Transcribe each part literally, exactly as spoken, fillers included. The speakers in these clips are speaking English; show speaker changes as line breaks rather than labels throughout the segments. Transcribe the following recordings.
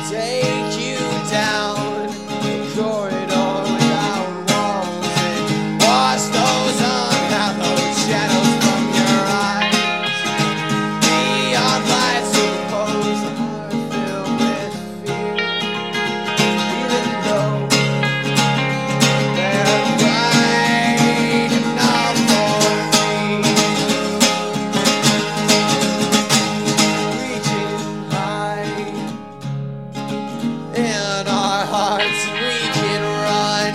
take you down the corridor without walls and wash those unhallowed shadows from your eyes. Neon lights suppose are filled with fear, even though they're bright enough for me. Reaching high in our hearts, we can run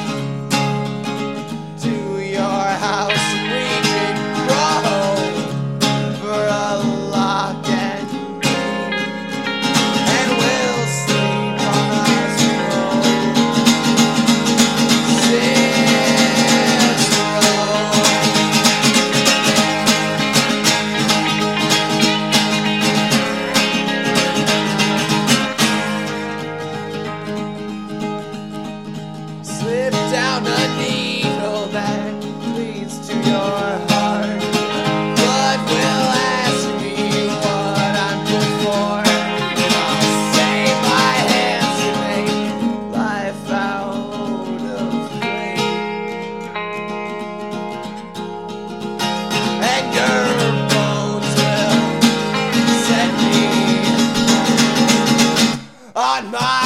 to your house, we can grow for a lock and key, and we'll sleep on our throne. Since slip down a needle that leads to your heart. Blood will ask me what I'm good for, and I'll save my hands to make life out of flame. And your bones will set me on my